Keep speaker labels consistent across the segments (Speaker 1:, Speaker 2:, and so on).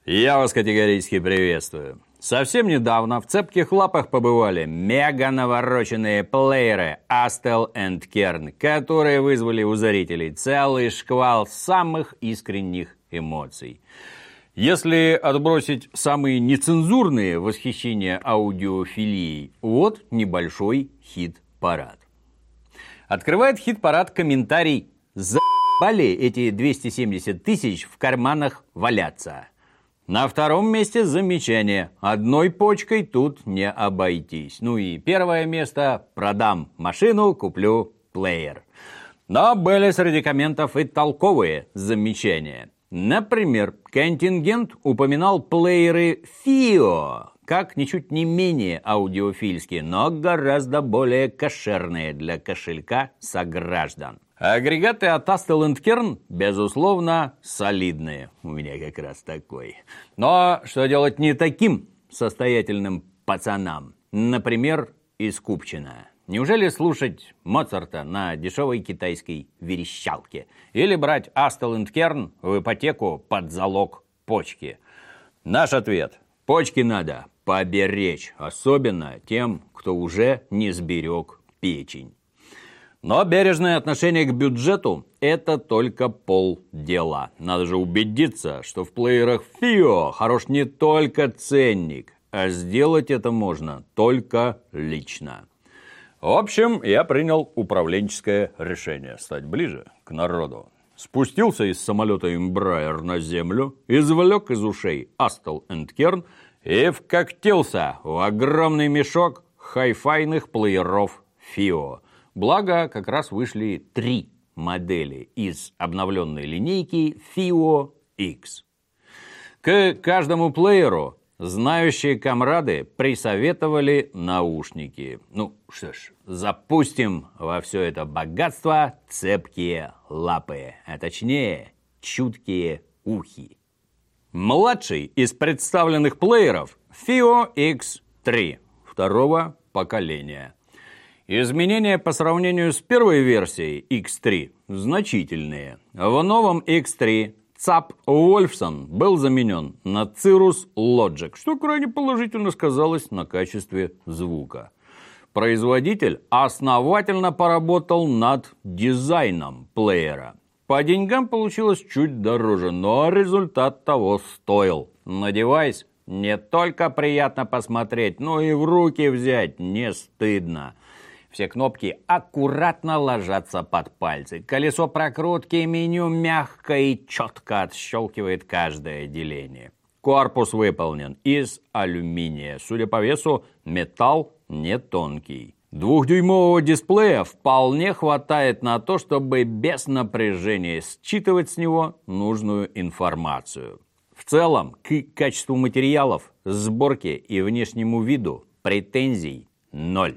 Speaker 1: Я вас категорически приветствую. Совсем недавно в цепких лапах побывали мега навороченные плееры Astel and Kern, которые вызвали у зрителей целый шквал самых искренних эмоций. Если отбросить самые нецензурные восхищения аудиофилией, вот небольшой хит-парад. Открывает хит-парад комментарий «Заебали эти 270 тысяч в карманах валяться». На втором месте замечание «Одной почкой тут не обойтись». Ну и первое место «Продам машину, куплю плеер». Но были среди комментов и толковые замечания. Например, контингент упоминал плееры FiiO, как ничуть не менее аудиофильские, но гораздо более кошерные для кошелька сограждан. Агрегаты от Astel & Kern, безусловно, солидные. У меня как раз такой. Но что делать не таким состоятельным пацанам? Например, из Купчино. Неужели слушать Моцарта на дешевой китайской верещалке? Или брать Astel & Kern в ипотеку под залог почки? Наш ответ. Почки надо поберечь, особенно тем, кто уже не сберег печень. Но бережное отношение к бюджету – это только полдела. Надо же убедиться, что в плеерах FiiO хорош не только ценник, а сделать это можно только лично. В общем, я принял управленческое решение – стать ближе к народу. Спустился из самолета Embraer на землю, извлек из ушей Astel & Kern и вкоктился в огромный мешок хай-файных плееров FiiO. Благо, как раз вышли 3 модели из обновленной линейки FiiO X. К каждому плееру знающие комрады присоветовали наушники. Ну что ж, запустим во все это богатство цепкие лапы, а точнее чуткие ухи. Младший из представленных плееров FiiO X3 второго поколения. Изменения по сравнению с первой версией X3 значительные. В новом X3 ЦАП Wolfson был заменен на Cirrus Logic, что крайне положительно сказалось на качестве звука. Производитель основательно поработал над дизайном плеера. По деньгам получилось чуть дороже, но результат того стоил. На девайс не только приятно посмотреть, но и в руки взять не стыдно. Все кнопки аккуратно ложатся под пальцы. Колесо прокрутки меню мягко и четко отщелкивает каждое деление. Корпус выполнен из алюминия. Судя по весу, металл не тонкий. 2-дюймового дисплея вполне хватает на то, чтобы без напряжения считывать с него нужную информацию. В целом, к качеству материалов, сборке и внешнему виду претензий 0.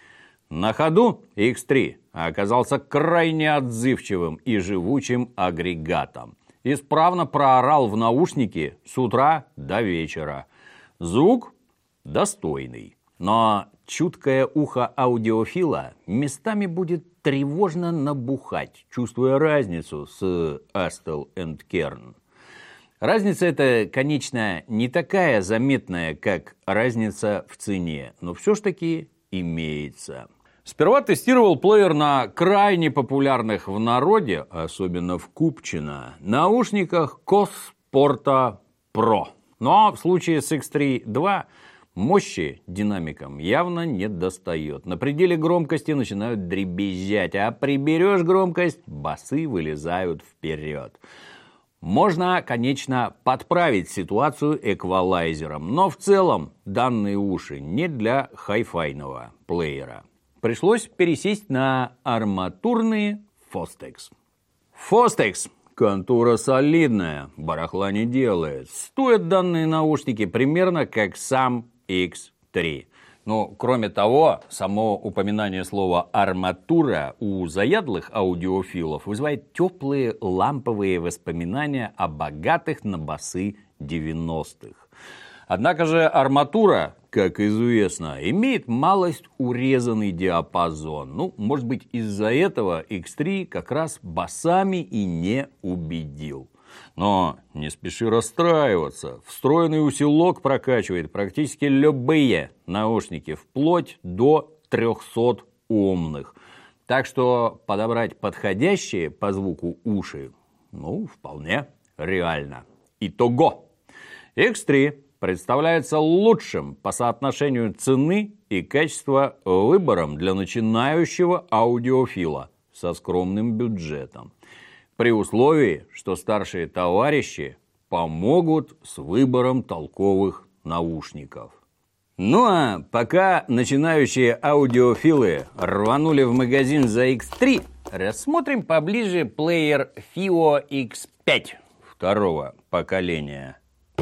Speaker 1: На ходу X3 оказался крайне отзывчивым и живучим агрегатом. Исправно проорал в наушники с утра до вечера. Звук достойный, но чуткое ухо аудиофила местами будет тревожно набухать, чувствуя разницу с Astel & Kern. Разница эта, конечно, не такая заметная, как разница в цене, но все ж таки имеется. Сперва тестировал плеер на крайне популярных в народе, особенно в Купчино, наушниках KOS Porta Pro. Но в случае с X3.2 мощи динамикам явно не достает. На пределе громкости начинают дребезжать, а приберешь громкость, басы вылезают вперед. Можно, конечно, подправить ситуацию эквалайзером, но в целом данные уши не для хай-файного плеера. Пришлось пересесть на арматурные Fostex. Fostex – контура солидная, барахла не делает. Стоят данные наушники примерно как сам X3. Ну, кроме того, само упоминание слова «арматура» у заядлых аудиофилов вызывает теплые ламповые воспоминания о богатых на басы 90-х. Однако же арматура, как известно, имеет малость урезанный диапазон. Ну, может быть, из-за этого X3 как раз басами и не убедил. Но не спеши расстраиваться. Встроенный усилок прокачивает практически любые наушники, вплоть до 300 омных. Так что подобрать подходящие по звуку уши, вполне реально. Итого. X3 представляется лучшим по соотношению цены и качества выбором для начинающего аудиофила со скромным бюджетом. При условии, что старшие товарищи помогут с выбором толковых наушников. Ну а пока начинающие аудиофилы рванули в магазин за X3, рассмотрим поближе плеер FiiO X5 второго поколения.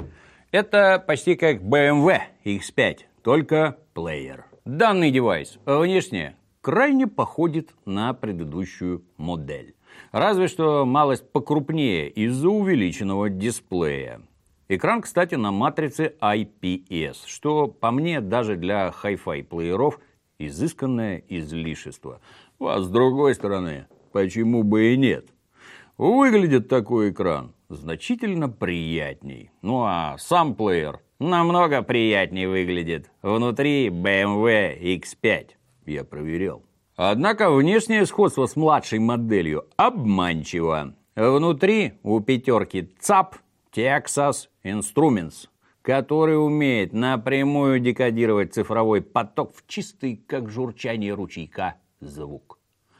Speaker 1: Это почти как BMW X5, только плеер. Данный девайс внешне крайне походит на предыдущую модель. Разве что малость покрупнее из-за увеличенного дисплея. Экран, кстати, на матрице IPS, что, по мне, даже для хай-фай плееров изысканное излишество. А с другой стороны, почему бы и нет? Выглядит такой экран значительно приятней. Ну а сам плеер намного приятнее выглядит. Внутри BMW X5. Я проверял. Однако внешнее сходство с младшей моделью обманчиво. Внутри у пятерки ЦАП Texas Instruments, который умеет напрямую декодировать цифровой поток в чистый, как журчание ручейка, звук.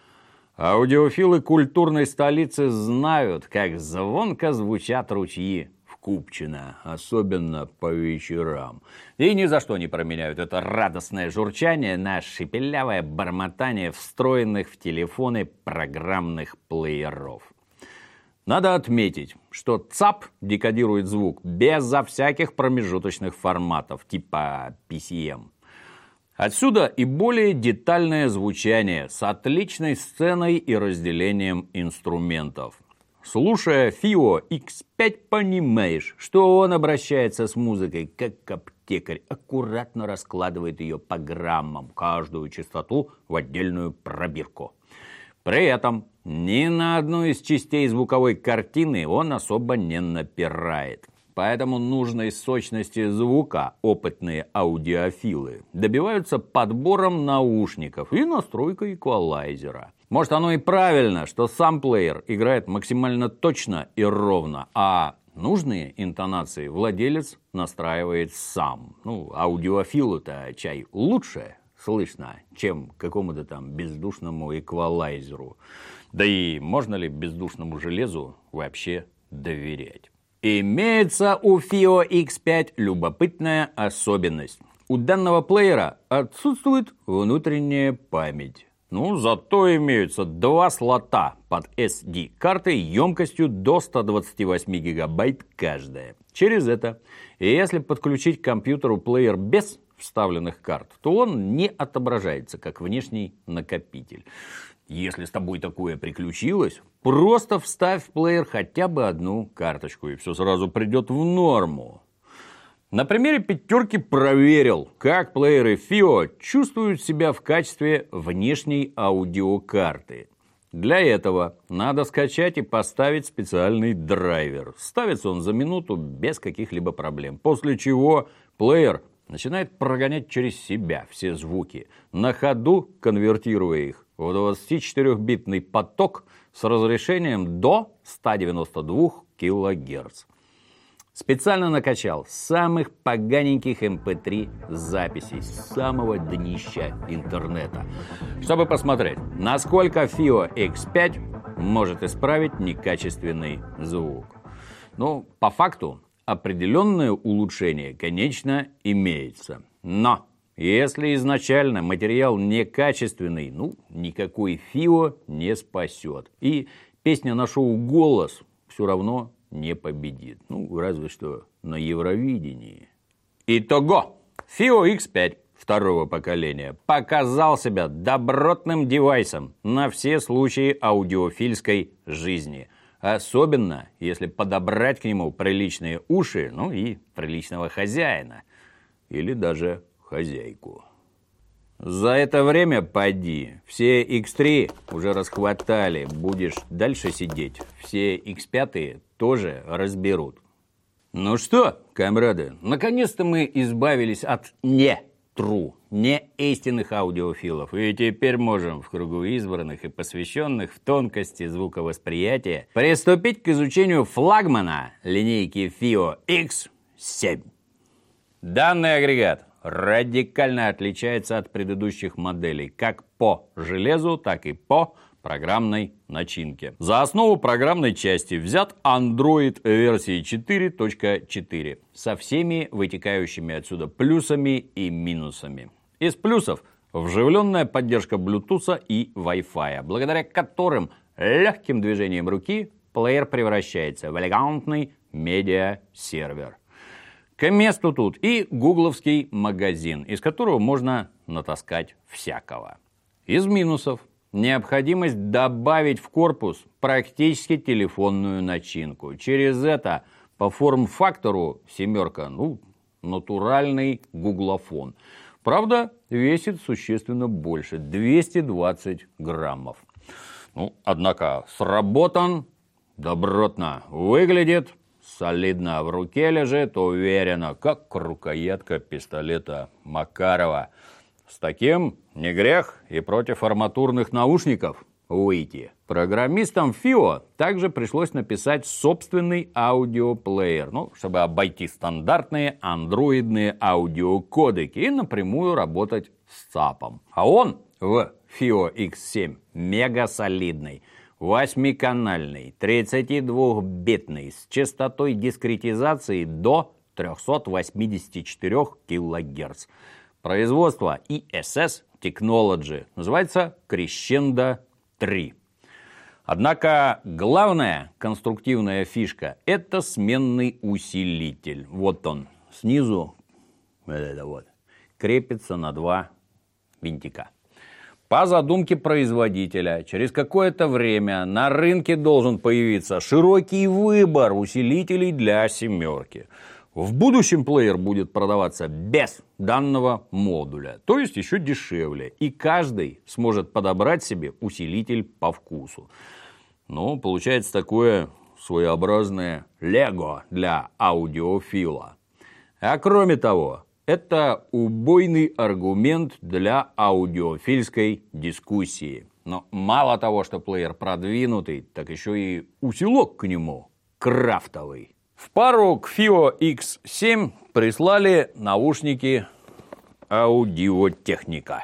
Speaker 1: Аудиофилы культурной столицы знают, как звонко звучат ручьи в Купчино, особенно по вечерам. И ни за что не променяют это радостное журчание на шепелявое бормотание встроенных в телефоны программных плееров. Надо отметить, что ЦАП декодирует звук безо всяких промежуточных форматов, типа PCM. Отсюда и более детальное звучание с отличной сценой и разделением инструментов. Слушая FiiO X5, понимаешь, что он обращается с музыкой как аптекарь, аккуратно раскладывает ее по граммам, каждую частоту в отдельную пробирку. При этом ни на одну из частей звуковой картины он особо не напирает. Поэтому нужной сочности звука опытные аудиофилы добиваются подбором наушников и настройкой эквалайзера. Может, оно и правильно, что сам плеер играет максимально точно и ровно, а нужные интонации владелец настраивает сам. Аудиофилу-то чай лучше слышно, чем какому-то там бездушному эквалайзеру. Да и можно ли бездушному железу вообще доверять? Имеется у FiiO X5 любопытная особенность. У данного плеера отсутствует внутренняя память. Зато имеются два слота под SD-картой емкостью до 128 гигабайт каждая. Через это, если подключить к компьютеру плеер без вставленных карт, то он не отображается как внешний накопитель. Если с тобой такое приключилось, просто вставь в плеер хотя бы одну карточку, и все сразу придет в норму. На примере пятерки проверил, как плееры FiiO чувствуют себя в качестве внешней аудиокарты. Для этого надо скачать и поставить специальный драйвер. Ставится он за минуту без каких-либо проблем, после чего плеер начинает прогонять через себя все звуки, на ходу конвертируя их в 24-битный поток с разрешением до 192 кГц. Специально накачал самых поганеньких MP3 записей с самого днища интернета, чтобы посмотреть, насколько FiiO X5 может исправить некачественный звук. По факту определенное улучшение, конечно, имеется. Но если изначально материал некачественный, никакой FiiO не спасет. И песня на шоу «Голос» все равно не победит. Разве что на Евровидении. Итого, FiiO X5 второго поколения показал себя добротным девайсом на все случаи аудиофильской жизни. Особенно, если подобрать к нему приличные уши, и приличного хозяина. Или даже хозяйку. За это время, поди, все X3 уже расхватали, будешь дальше сидеть. Все X5 тоже разберут. Ну что, комрады, наконец-то мы избавились от не истинных аудиофилов. И теперь можем в кругу избранных и посвященных в тонкости звуковосприятия приступить к изучению флагмана линейки FiiO X7. Данный агрегат радикально отличается от предыдущих моделей как по железу, так и по программной начинке. За основу программной части взят Android версии 4.4 со всеми вытекающими отсюда плюсами и минусами. Из плюсов вживленная поддержка Bluetooth и Wi-Fi, благодаря которым легким движением руки плеер превращается в элегантный медиа-сервер. К месту тут и гугловский магазин, из которого можно натаскать всякого. Из минусов необходимость добавить в корпус практически телефонную начинку. Через это по форм-фактору семерка, натуральный гуглофон. Правда, весит существенно больше, 220 граммов. Однако сработан добротно, выглядит солидно, в руке лежит уверенно, как рукоятка пистолета Макарова. С таким не грех и против арматурных наушников выйти. Программистам FiiO также пришлось написать собственный аудиоплеер, чтобы обойти стандартные андроидные аудиокодеки и напрямую работать с ЦАПом. А он в FiiO X7 мега солидный, 8-канальный, 32-битный, с частотой дискретизации до 384 кГц. Производство ESS Technology, называется Crescendo 3. Однако главная конструктивная фишка – это сменный усилитель. Вот он, снизу крепится на 2 винтика. По задумке производителя, через какое-то время на рынке должен появиться широкий выбор усилителей для семерки. В будущем плеер будет продаваться без данного модуля, то есть еще дешевле, и каждый сможет подобрать себе усилитель по вкусу. Получается такое своеобразное лего для аудиофила. А кроме того, это убойный аргумент для аудиофильской дискуссии. Но мало того, что плеер продвинутый, так еще и усилок к нему крафтовый. В пару к FiiO X7 прислали наушники Audio-Technica.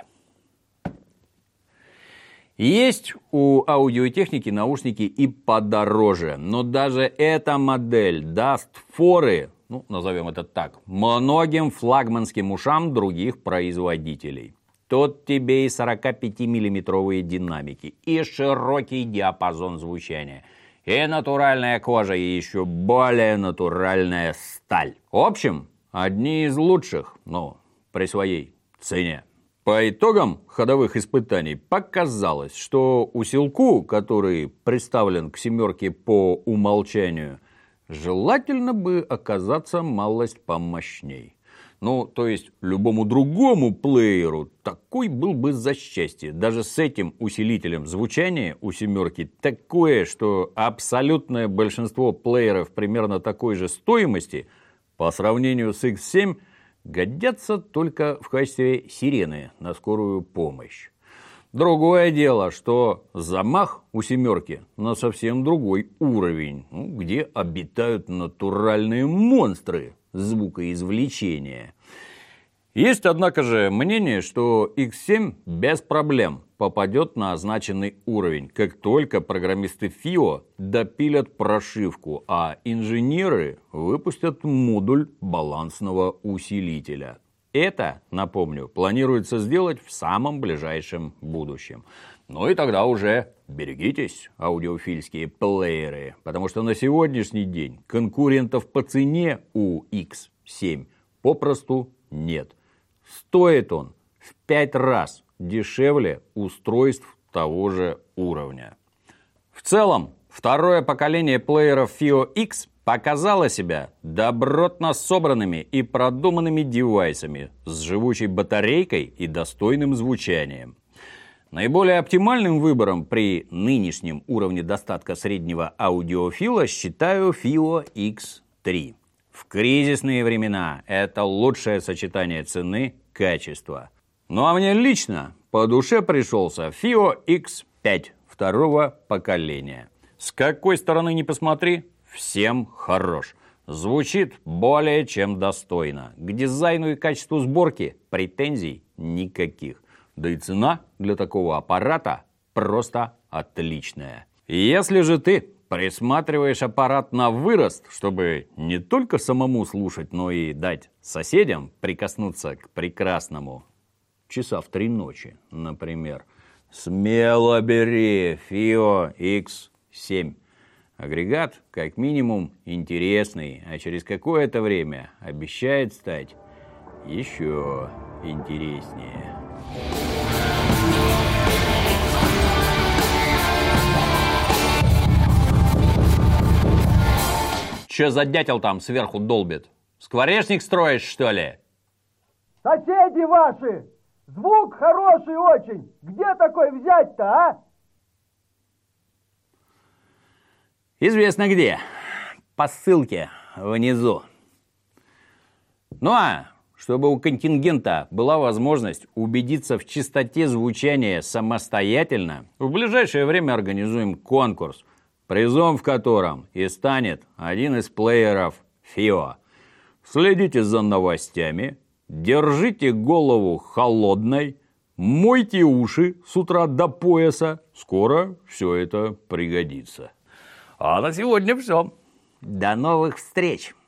Speaker 1: Есть у Audio-Technica наушники и подороже, но даже эта модель даст форы, назовем это так, многим флагманским ушам других производителей. Тут тебе и 45-миллиметровые динамики, и широкий диапазон звучания, и натуральная кожа, и еще более натуральная сталь. В общем, одни из лучших, при своей цене. По итогам ходовых испытаний показалось, что усилку, который представлен к семерке по умолчанию, желательно бы оказаться малость помощней. То есть любому другому плееру такой был бы за счастье. Даже с этим усилителем звучания у семерки такое, что абсолютное большинство плееров примерно такой же стоимости по сравнению с X7 годятся только в качестве сирены на скорую помощь. Другое дело, что замах у семерки на совсем другой уровень, где обитают натуральные монстры звукоизвлечения. Есть, однако же, мнение, что X7 без проблем попадет на означенный уровень, как только программисты FiiO допилят прошивку, а инженеры выпустят модуль балансного усилителя. Это, напомню, планируется сделать в самом ближайшем будущем. И тогда уже берегитесь, аудиофильские плееры, потому что на сегодняшний день конкурентов по цене у X7 попросту нет. Стоит он в 5 раз дешевле устройств того же уровня. В целом, второе поколение плееров FiiO X показала себя добротно собранными и продуманными девайсами с живучей батарейкой и достойным звучанием. Наиболее оптимальным выбором при нынешнем уровне достатка среднего аудиофила считаю FiiO X3. В кризисные времена это лучшее сочетание цены-качества. Ну а мне лично по душе пришелся FiiO X5 второго поколения. С какой стороны ни посмотри, всем хорош. Звучит более чем достойно. К дизайну и качеству сборки претензий никаких. Да и цена для такого аппарата просто отличная. Если же ты присматриваешь аппарат на вырост, чтобы не только самому слушать, но и дать соседям прикоснуться к прекрасному часа в 3 ночи, например, смело бери FiiO X7. Агрегат, как минимум, интересный, а через какое-то время обещает стать еще интереснее. Че за дятел там сверху долбит? Скворечник строишь, что ли?
Speaker 2: Соседи ваши! Звук хороший очень! Где такой взять-то, а?
Speaker 1: Известно где. По ссылке внизу. Ну а чтобы у контингента была возможность убедиться в чистоте звучания самостоятельно, в ближайшее время организуем конкурс, призом в котором и станет один из плееров FiiO. Следите за новостями, держите голову холодной, мойте уши с утра до пояса. Скоро все это пригодится. А на сегодня все. До новых встреч!